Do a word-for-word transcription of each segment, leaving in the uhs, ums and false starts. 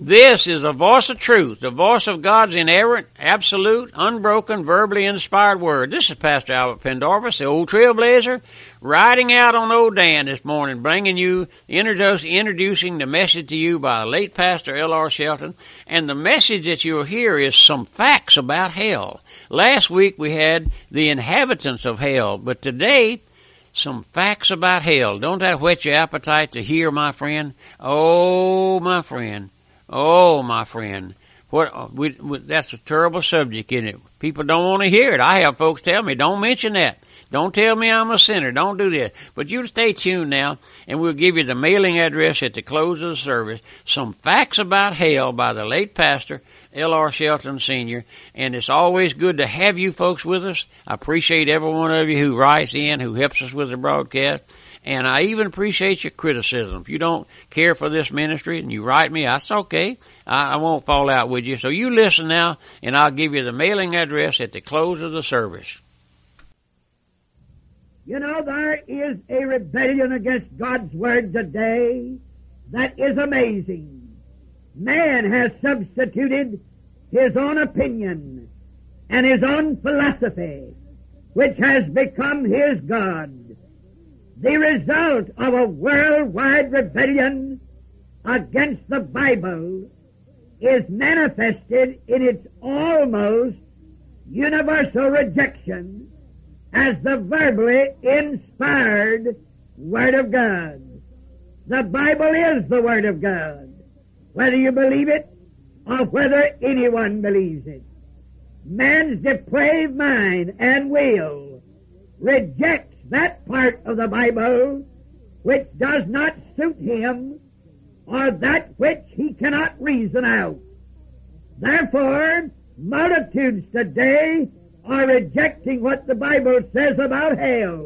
This is the voice of truth, the voice of God's inerrant, absolute, unbroken, verbally inspired word. This is Pastor Albert Pendorfus, the old trailblazer, riding out on Old Dan this morning, bringing you, introduce, introducing the message to you by the late Pastor L R Shelton. And the message that you'll hear is some facts about hell. Last week we had the inhabitants of hell, but today, some facts about hell. Don't that whet your appetite to hear, my friend? Oh, my friend. Oh, my friend, what we, we, that's a terrible subject, isn't it? People don't want to hear it. I have folks tell me, don't mention that. Don't tell me I'm a sinner. Don't do that. But you stay tuned now, and we'll give you the mailing address at the close of the service. Some facts about hell by the late pastor, L R Shelton Senior And it's always good to have you folks with us. I appreciate every one of you who writes in, who helps us with the broadcast. And I even appreciate your criticism. If you don't care for this ministry and you write me, that's okay. I, I won't fall out with you. So you listen now, and I'll give you the mailing address at the close of the service. You know, there is a rebellion against God's Word today that is amazing. Man has substituted his own opinion and his own philosophy, which has become his God. The result of a worldwide rebellion against the Bible is manifested in its almost universal rejection as the verbally inspired Word of God. The Bible is the Word of God, whether you believe it or whether anyone believes it. Man's depraved mind and will rejects that part of the Bible which does not suit him or that which he cannot reason out. Therefore, multitudes today are rejecting what the Bible says about hell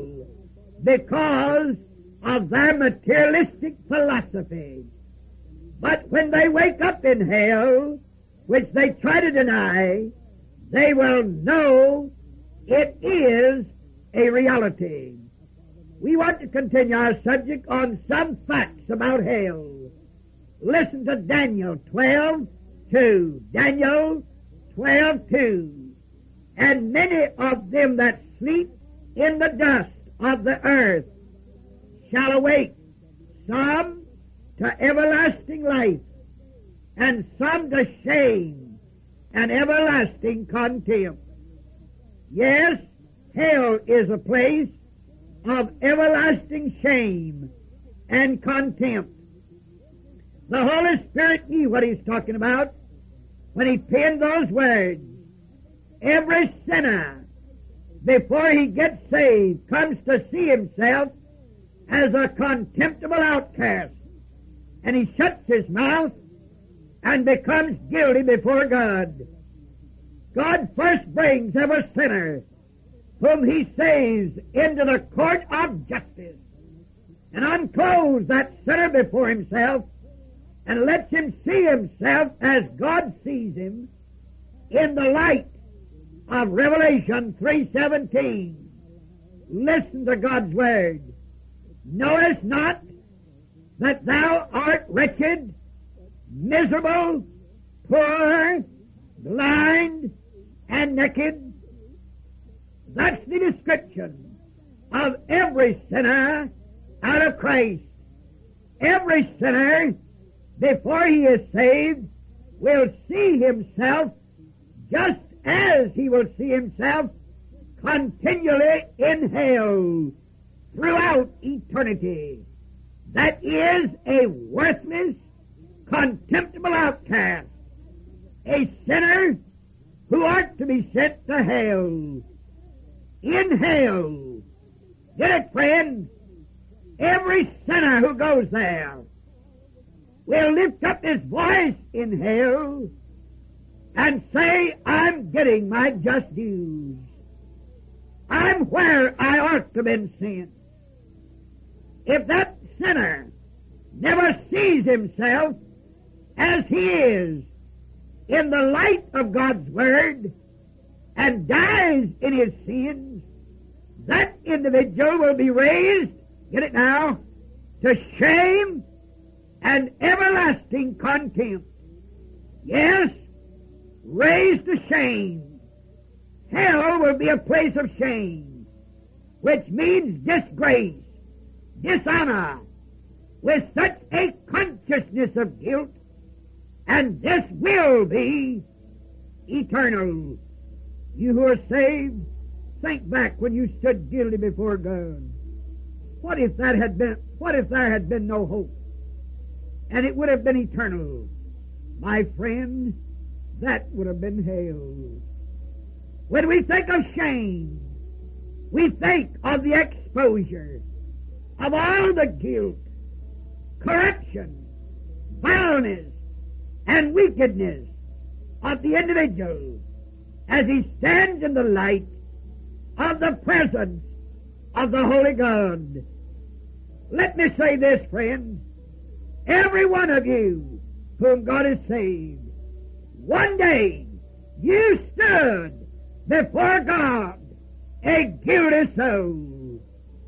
because of their materialistic philosophy. But when they wake up in hell, which they try to deny, they will know it is a reality. We want to continue our subject on some facts about hell. Listen to Daniel twelve two. Daniel twelve two. And many of them that sleep in the dust of the earth shall awake, some to everlasting life, and some to shame and everlasting contempt. Yes, hell is a place of everlasting shame and contempt. The Holy Spirit knew what he's talking about when he penned those words. Every sinner, before he gets saved, comes to see himself as a contemptible outcast, and he shuts his mouth and becomes guilty before God. God first brings every sinner whom he saves into the court of justice, and unclothes that sinner before himself, and lets him see himself as God sees him in the light of Revelation three seventeen. Listen to God's word. Knowest not that thou art wretched, miserable, poor, blind, and naked? That's the description of every sinner out of Christ. Every sinner, before he is saved, will see himself just as he will see himself continually in hell throughout eternity. That is a worthless, contemptible outcast, a sinner who ought to be sent to hell. In hell, get it, friend? Every sinner who goes there will lift up his voice in hell and say, I'm getting my just dues. I'm where I ought to have been sent. If that sinner never sees himself as he is in the light of God's Word and dies in his sins, that individual will be raised, get it now, to shame and everlasting contempt. Yes, raised to shame. Hell will be a place of shame, which means disgrace, dishonor, with such a consciousness of guilt, and this will be eternal. You who are saved, think back when you stood guilty before God. What if that had been, what if there had been no hope? And it would have been eternal. My friend, that would have been hell. When we think of shame, we think of the exposure of all the guilt, corruption, vileness, and wickedness of the individual as he stands in the light of the presence of the Holy God. Let me say this, friend. Every one of you whom God has saved, one day you stood before God a guilty soul.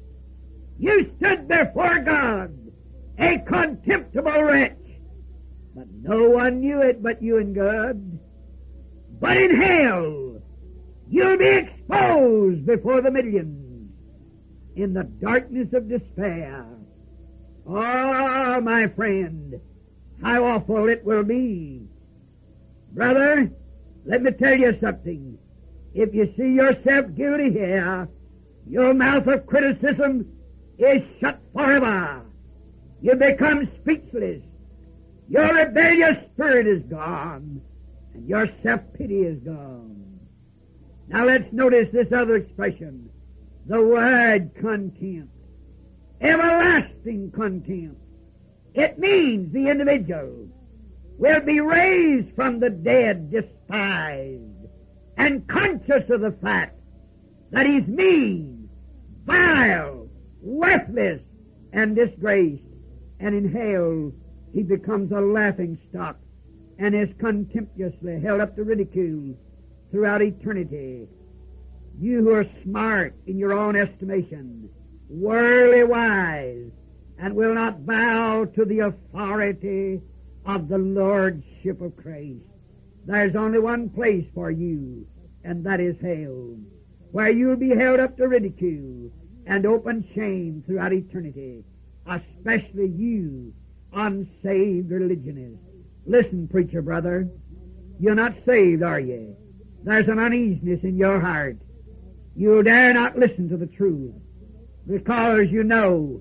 You stood before God a contemptible wretch. But no one knew it but you and God. But in hell, you'll be exposed before the millions in the darkness of despair. Oh, my friend, how awful it will be. Brother, let me tell you something. If you see yourself guilty here, your mouth of criticism is shut forever. You become speechless. Your rebellious spirit is gone, and your self-pity is gone. Now let's notice this other expression, the word contempt. Everlasting contempt. It means the individual will be raised from the dead despised and conscious of the fact that he's mean, vile, worthless, and disgraced. And in hell, he becomes a laughing stock and is contemptuously held up to ridicule throughout eternity. You who are smart in your own estimation, worldly wise, and will not bow to the authority of the Lordship of Christ, there's only one place for you, and that is hell, where you'll be held up to ridicule and open shame throughout eternity, especially you unsaved religionists. Listen, preacher brother, you're not saved, are you? There's an uneasiness in your heart. You dare not listen to the truth, because you know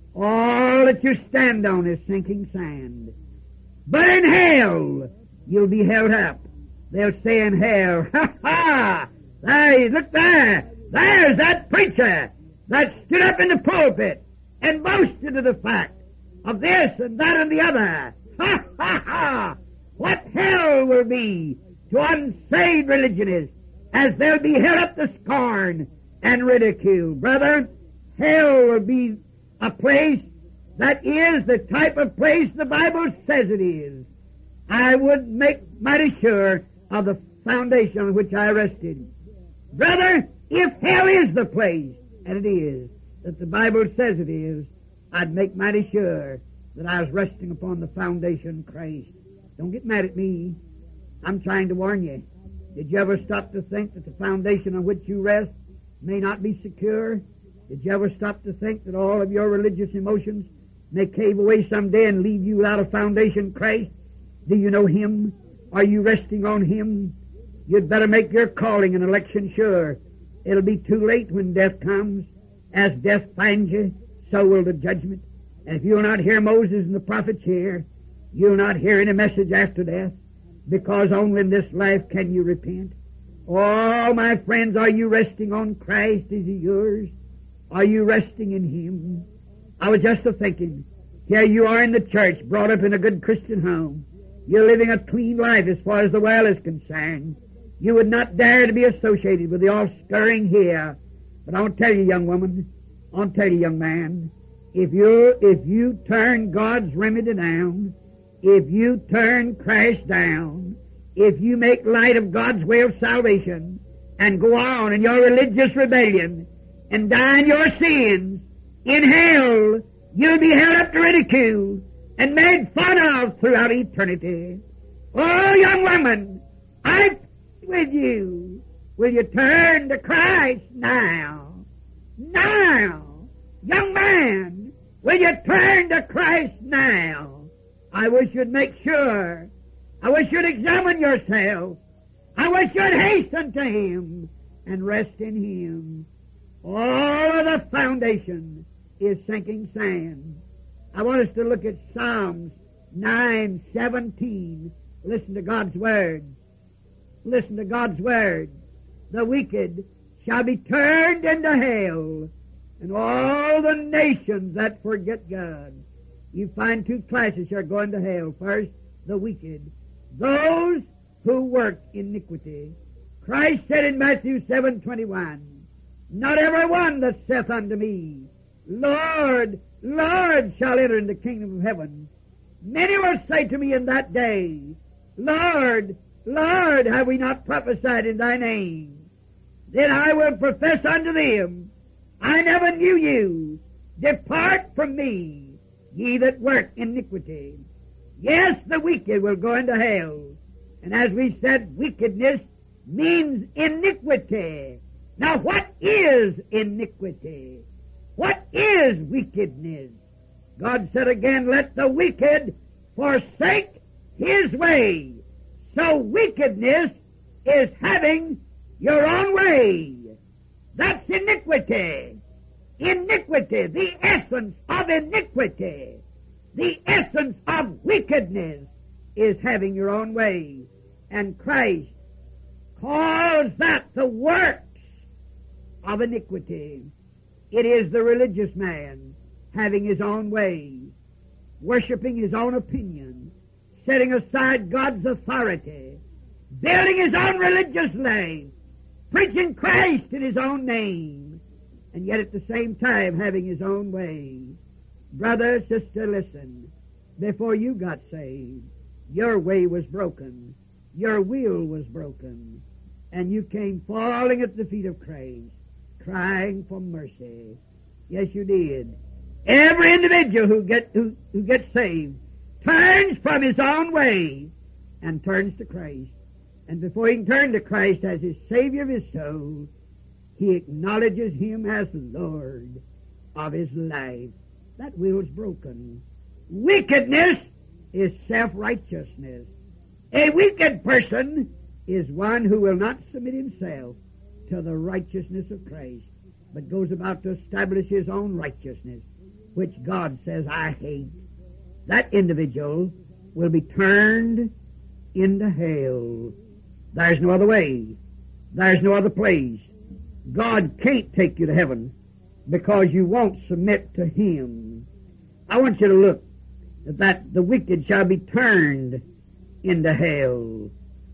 all that you stand on is sinking sand. But in hell, you'll be held up. They'll say in hell, ha ha! There, look there! There's that preacher that stood up in the pulpit and boasted of the fact of this and that and the other. Ha ha ha! What hell will be to unsaved religionists as they'll be held up to scorn and ridicule. Brother, hell will be a place that is the type of place the Bible says it is. I would make mighty sure of the foundation on which I rested. Brother, if hell is the place, and it is, that the Bible says it is, I'd make mighty sure that I was resting upon the foundation of Christ. Don't get mad at me. I'm trying to warn you. Did you ever stop to think that the foundation on which you rest may not be secure? Did you ever stop to think that all of your religious emotions may cave away someday and leave you without a foundation, Christ? Do you know Him? Are you resting on Him? You'd better make your calling and election sure. It'll be too late when death comes. As death finds you, so will the judgment. And if you'll not hear Moses and the prophets here, you'll not hear any message after death, because only in this life can you repent. Oh, my friends, are you resting on Christ? Is He yours? Are you resting in Him? I was just a-thinking, here you are in the church, brought up in a good Christian home. You're living a clean life as far as the world is concerned. You would not dare to be associated with the offscouring here. But I'll tell you, young woman, I'll tell you, young man, if you, if you turn God's remedy down, if you turn Christ down, if you make light of God's way of salvation and go on in your religious rebellion and die in your sins, in hell you'll be held up to ridicule and made fun of throughout eternity. Oh, young woman, I with you. Will you turn to Christ now? Now! Young man, will you turn to Christ now? I wish you'd make sure. I wish you'd examine yourself. I wish you'd hasten to Him and rest in Him. All of the foundation is sinking sand. I want us to look at Psalms nine seventeen. Listen to God's Word. Listen to God's Word. The wicked shall be turned into hell, and all the nations that forget God. You find two classes are going to hell. First, the wicked. Those who work iniquity. Christ said in Matthew seven twenty-one, not every one that saith unto me, Lord, Lord, shall enter into the kingdom of heaven. Many will say to me in that day, Lord, Lord, have we not prophesied in thy name? Then I will profess unto them, I never knew you. Depart from me, ye that work iniquity. Yes, the wicked will go into hell. And as we said, wickedness means iniquity. Now what is iniquity? What is wickedness? God said again, let the wicked forsake his way. So wickedness is having your own way. That's iniquity. Iniquity, the essence of iniquity, the essence of wickedness is having your own way. And Christ calls that the works of iniquity. It is the religious man having his own way, worshiping his own opinion, setting aside God's authority, building his own religious life, preaching Christ in his own name, and yet at the same time having his own way. Brother, sister, listen. Before you got saved, your way was broken. Your will was broken. And you came falling at the feet of Christ, crying for mercy. Yes, you did. Every individual who, get, who, who gets saved turns from his own way and turns to Christ. And before he can turn to Christ as his Savior of his soul, he acknowledges Him as Lord of his life. That will is broken. Wickedness is self-righteousness. A wicked person is one who will not submit himself to the righteousness of Christ, but goes about to establish his own righteousness, which God says, I hate. That individual will be turned into hell. There's no other way. There's no other place. God can't take you to heaven because you won't submit to Him. I want you to look at that the wicked shall be turned into hell.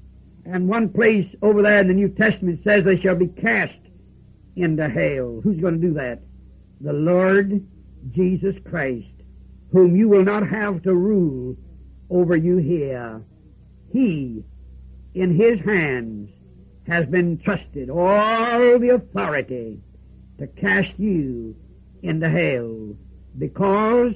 And one place over there in the New Testament says they shall be cast into hell. Who's going to do that? The Lord Jesus Christ, whom you will not have to rule over you here. He, in His hands, has been trusted all the authority to cast you into hell, because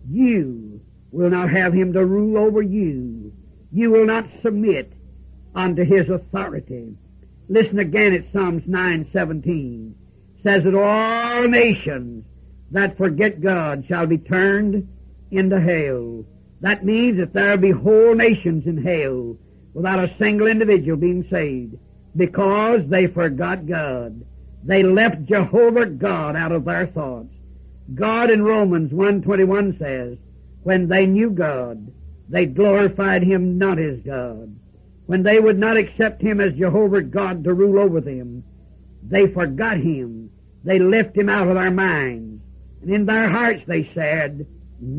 you will not have Him to rule over you. You will not submit unto His authority. Listen again at Psalms nine seventeen. It says that all nations that forget God shall be turned into hell. That means that there will be whole nations in hell without a single individual being saved, because they forgot God. They left Jehovah God out of their thoughts. God in Romans one twenty-one says, when they knew God, they glorified Him not as God. When they would not accept Him as Jehovah God to rule over them, they forgot Him. They left Him out of their minds. And in their hearts they said,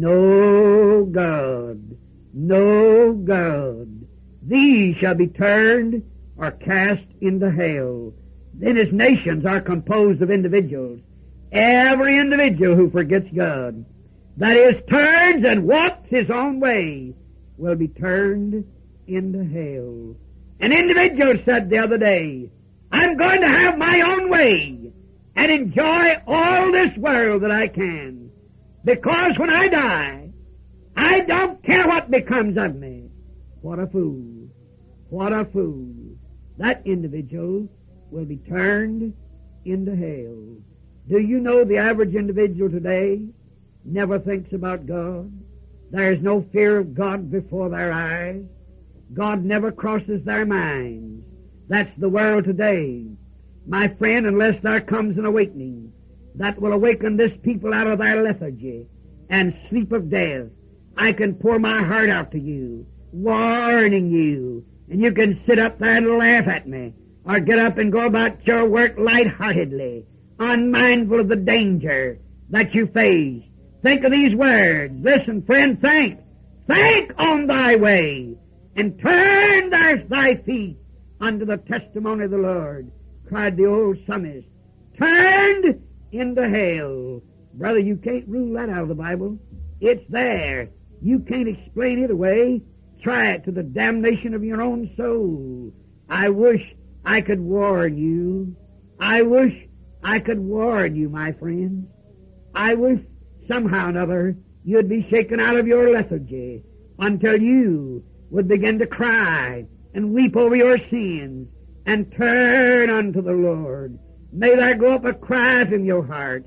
no God, no God. These shall be turned or cast into hell. Then His nations are composed of individuals. Every individual who forgets God, that is, turns and walks his own way, will be turned into hell. An individual said the other day, I'm going to have my own way and enjoy all this world that I can, because when I die, I don't care what becomes of me. What a fool. What a fool. That individual will be turned into hell. Do you know the average individual today never thinks about God? There is no fear of God before their eyes. God never crosses their minds. That's the world today. My friend, unless there comes an awakening that will awaken this people out of their lethargy and sleep of death, I can pour my heart out to you, warning you, and you can sit up there and laugh at me, or get up and go about your work lightheartedly, unmindful of the danger that you face. Think of these words. Listen, friend, think. Think on thy way, and turn thy, thy feet unto the testimony of the Lord, cried the old psalmist. Turned into hell. Brother, you can't rule that out of the Bible. It's there. You can't explain it away. Try it to the damnation of your own soul. I wish I could warn you. I wish I could warn you, my friend. I wish somehow or another you'd be shaken out of your lethargy until you would begin to cry and weep over your sins and turn unto the Lord. May there go up a cry from your heart,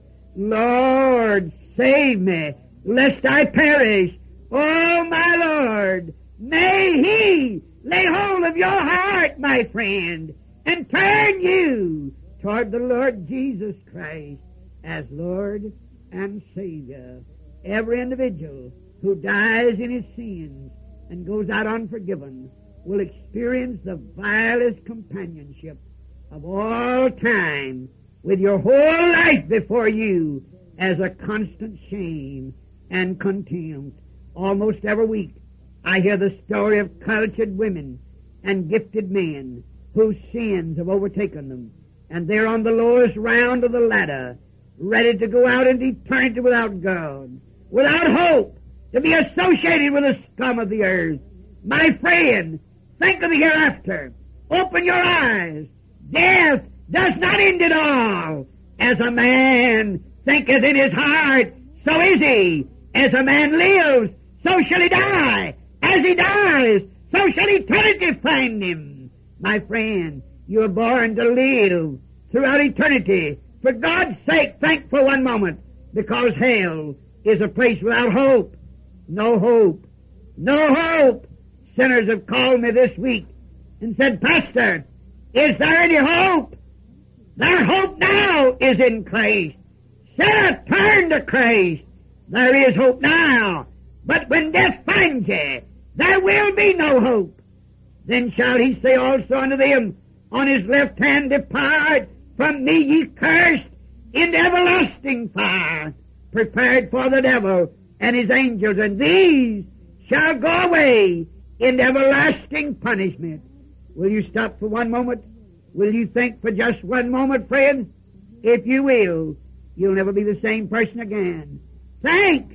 Lord, save me, lest I perish. Oh, my Lord, may He lay hold of your heart, my friend, and turn you toward the Lord Jesus Christ as Lord and Savior. Every individual who dies in his sins and goes out unforgiven will experience the vilest companionship of all time with your whole life before you as a constant shame and contempt. Almost every week I hear the story of cultured women and gifted men whose sins have overtaken them, and they're on the lowest round of the ladder, ready to go out into eternity without God, without hope, to be associated with the scum of the earth. My friend, think of the hereafter. Open your eyes. Death does not end at all. As a man thinketh in his heart, so is he. As a man lives, so shall he die. As he dies, so shall eternity find him. My friend, you are born to live throughout eternity. For God's sake, think for one moment, because hell is a place without hope. No hope. No hope. Sinners have called me this week and said, Pastor, is there any hope? Their hope now is in Christ. Sinner, turn to Christ. There is hope now. But when death finds you, there will be no hope. Then shall he say also unto them on his left hand, Depart from me, ye cursed, into everlasting fire, prepared for the devil and his angels, and these shall go away in everlasting punishment. Will you stop for one moment? Will you think for just one moment, friend? If you will, you'll never be the same person again. Think!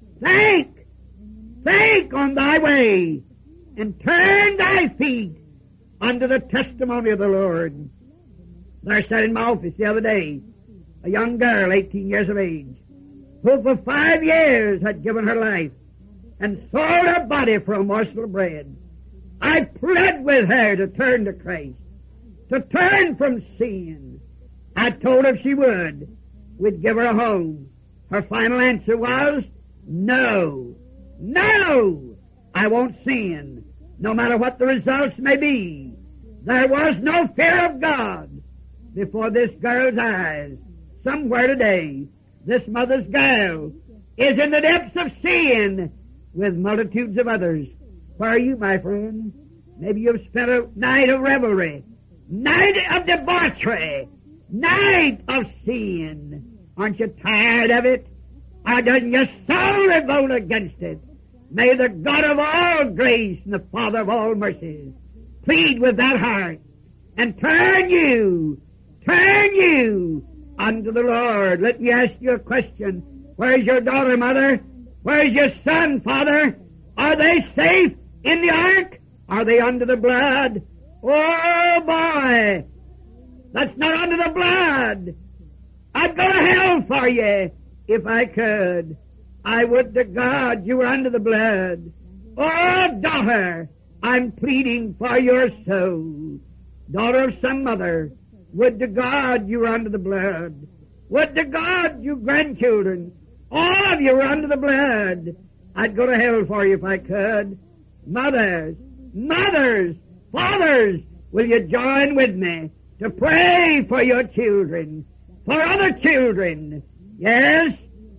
Think! Think on thy way, and turn thy feet unto the testimony of the Lord. There sat in my office the other day a young girl, eighteen years of age, who for five years had given her life and sold her body for a morsel of bread. I pled with her to turn to Christ, to turn from sin. I told her if she would, we'd give her a home. Her final answer was, no, no, I won't sin, no matter what the results may be. There was no fear of God before this girl's eyes. Somewhere today, this mother's girl is in the depths of sin with multitudes of others. Where are you, my friend? Maybe you've spent a night of revelry, night of debauchery, night of sin. Aren't you tired of it? Or doesn't your soul revolt against it? May the God of all grace and the Father of all mercies plead with that heart and turn you, turn you unto the Lord. Let me ask you a question. Where's your daughter, mother? Where's your son, father? Are they safe in the ark? Are they under the blood? Oh, boy! That's not under the blood! I'd go to hell for you if I could. I would to God you were under the blood. Oh, daughter, I'm pleading for your soul. Daughter of some mother, would to God you were under the blood. Would to God you grandchildren, all of you were under the blood. I'd go to hell for you if I could. Mothers, mothers, fathers, will you join with me to pray for your children, for other children? Yes?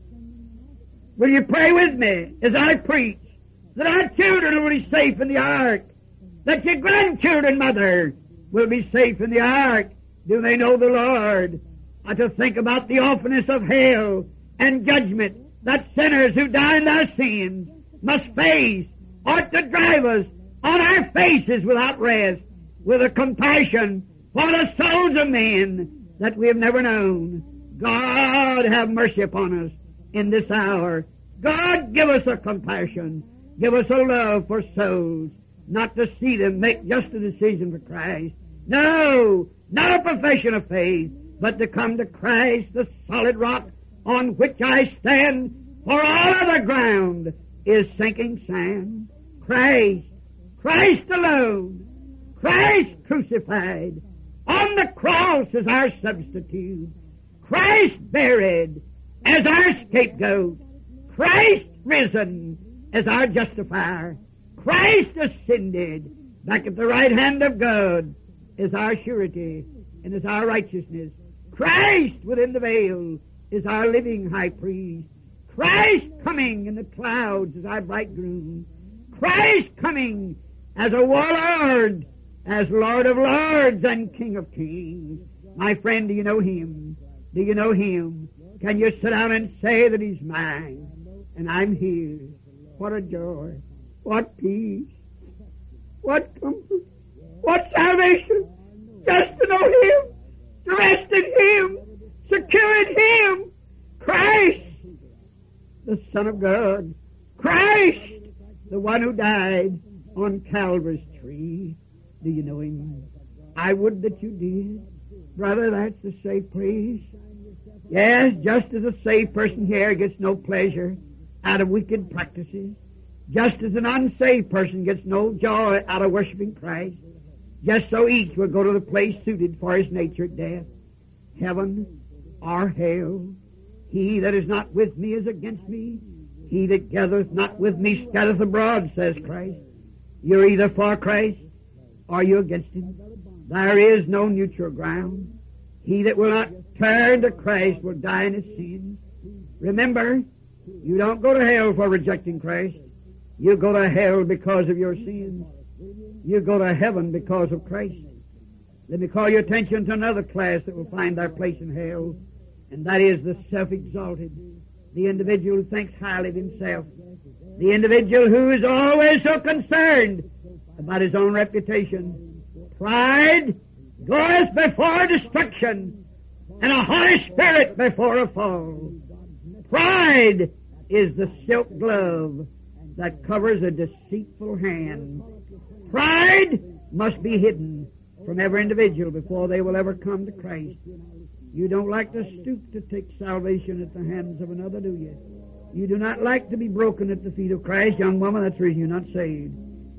Will you pray with me as I preach that our children will be safe in the ark, that your grandchildren, mother, will be safe in the ark? Do they know the Lord? Or to think about the awfulness of hell and judgment that sinners who die in their sins must face, ought to drive us on our faces without rest, with a compassion for the souls of men that we have never known. God have mercy upon us in this hour. God, give us a compassion. Give us a love for souls, not to see them make just a decision for Christ. No, not a profession of faith, but to come to Christ, the solid rock on which I stand, for all other ground is sinking sand. Christ, Christ alone, Christ crucified, on the cross as our substitute, Christ buried as our scapegoat, Christ risen as our justifier, Christ ascended back at the right hand of God is our surety and is our righteousness. Christ within the veil is our living high priest. Christ coming in the clouds as our bridegroom. Christ coming as a warlord, as Lord of lords and King of kings. My friend, do you know Him? Do you know Him? Can you sit down and say that He's mine and I'm His? What a joy. What peace. What comfort. What salvation. Just to know Him. To rest in Him. Secure in Him. Christ, the Son of God. Christ, the one who died on Calvary's tree. Do you know Him? I would that you did. Brother, that's the safe praise. Yes, just as a saved person here gets no pleasure out of wicked practices, just as an unsaved person gets no joy out of worshiping Christ, just so each will go to the place suited for his nature at death, heaven or hell. He that is not with me is against me. He that gathereth not with me scattereth abroad, says Christ. You're either for Christ or you're against Him. There is no neutral ground. He that will not turn to Christ will die in his sins. Remember, you don't go to hell for rejecting Christ. You go to hell because of your sins. You go to heaven because of Christ. Let me call your attention to another class that will find their place in hell, and that is the self-exalted, the individual who thinks highly of himself, the individual who is always so concerned about his own reputation. Pride goeth before destruction, and a haughty spirit before a fall. Pride is the silk glove that covers a deceitful hand. Pride must be hidden from every individual before they will ever come to Christ. You don't like to stoop to take salvation at the hands of another, do you? You do not like to be broken at the feet of Christ. Young woman, that's the reason you're not saved.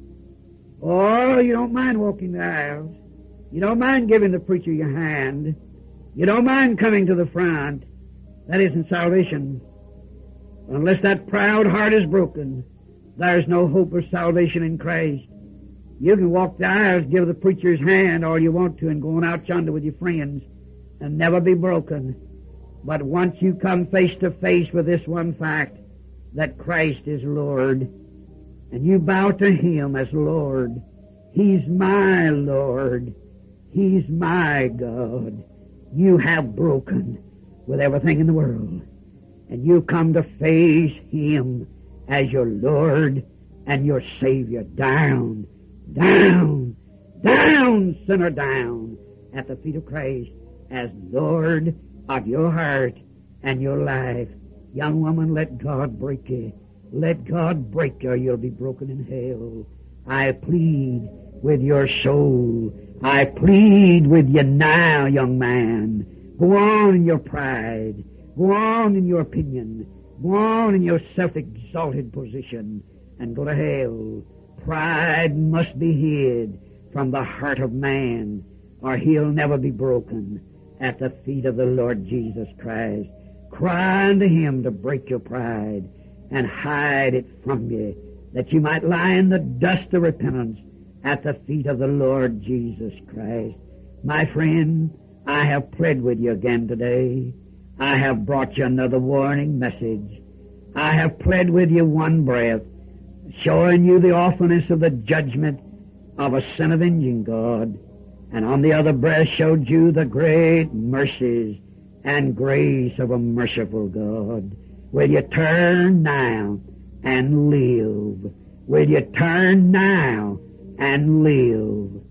Oh, you don't mind walking the aisles. You don't mind giving the preacher your hand. You don't mind coming to the front. That isn't salvation. Unless that proud heart is broken, there's no hope of salvation in Christ. You can walk the aisles, give the preacher his hand all you want to, and go on out yonder with your friends and never be broken. But once you come face to face with this one fact, that Christ is Lord, and you bow to Him as Lord, He's my Lord, He's my God, you have broken with everything in the world, and you come to face Him as your Lord and your Savior. Down, down, down, sinner, down at the feet of Christ as Lord of your heart and your life. Young woman, let God break you. Let God break you or you'll be broken in hell. I plead with your soul. I plead with you now, young man. Go on in your pride. Go on in your opinion. Go on in your self-exalted position and go to hell. Pride must be hid from the heart of man, or he'll never be broken at the feet of the Lord Jesus Christ. Cry unto Him to break your pride and hide it from you, that you might lie in the dust of repentance at the feet of the Lord Jesus Christ. My friend, I have pled with you again today. I have brought you another warning message. I have pled with you one breath, showing you the awfulness of the judgment of a sin-avenging God, and on the other breath showed you the great mercies and grace of a merciful God. Will you turn now and live? Will you turn now and live?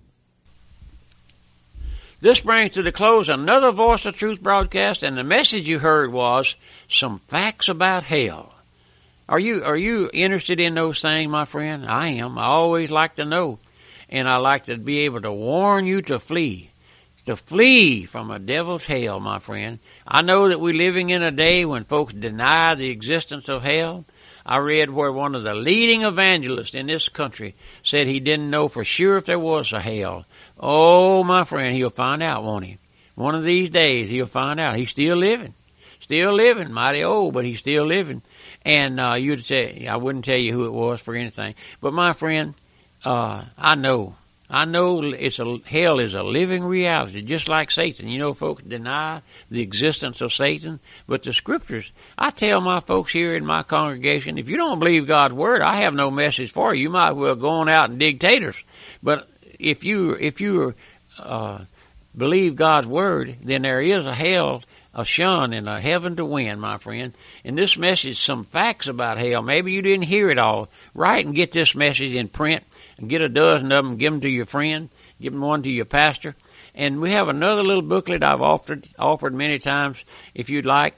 This brings to the close another Voice of Truth broadcast, and the message you heard was some facts about hell. Are you are you interested in those things, my friend? I am. I always like to know, and I like to be able to warn you to flee, to flee from a devil's hell, my friend. I know that we're living in a day when folks deny the existence of hell. I read where one of the leading evangelists in this country said he didn't know for sure if there was a hell. Oh, my friend, he'll find out, won't he? One of these days, he'll find out. He's still living. Still living. Mighty old, but he's still living. And uh, you'd say, I wouldn't tell you who it was for anything. But, my friend, uh, I know. I know it's a, hell is a living reality, just like Satan. You know, folks deny the existence of Satan. But the Scriptures, I tell my folks here in my congregation, if you don't believe God's Word, I have no message for you. You might well go on out and dig taters. But if you if you uh, believe God's Word, then there is a hell, a shun, and a heaven to win, my friend. And this message, some facts about hell. Maybe you didn't hear it all. Write and get this message in print. And get a dozen of them, give them to your friend, give them one to your pastor. And we have another little booklet I've offered offered many times, if you'd like.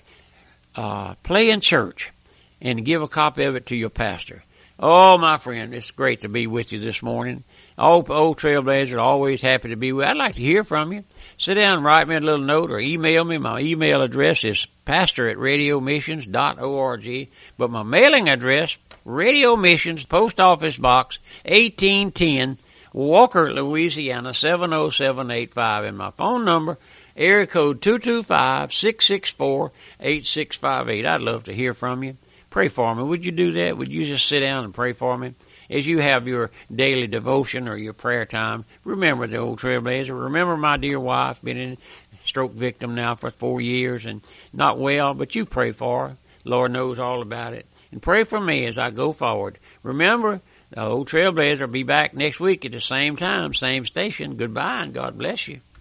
Uh, play in church and give a copy of it to your pastor. Oh, my friend, it's great to be with you this morning. Old, old Trailblazer, always happy to be with you. I'd like to hear from you. Sit down and write me a little note or email me. My email address is pastor at radio missions dot org. But my mailing address, Radio Missions, Post Office Box, eighteen ten, Walker, Louisiana, seven oh seven eight five. And my phone number, area code two two five, six six four, eight six five eight. I'd love to hear from you. Pray for me. Would you do that? Would you just sit down and pray for me? As you have your daily devotion or your prayer time, remember the old Trailblazer. Remember my dear wife, been in stroke victim now for four years and not well, but you pray for her. Lord knows all about it. And pray for me as I go forward. Remember, the old Trailblazer will be back next week at the same time, same station. Goodbye, and God bless you.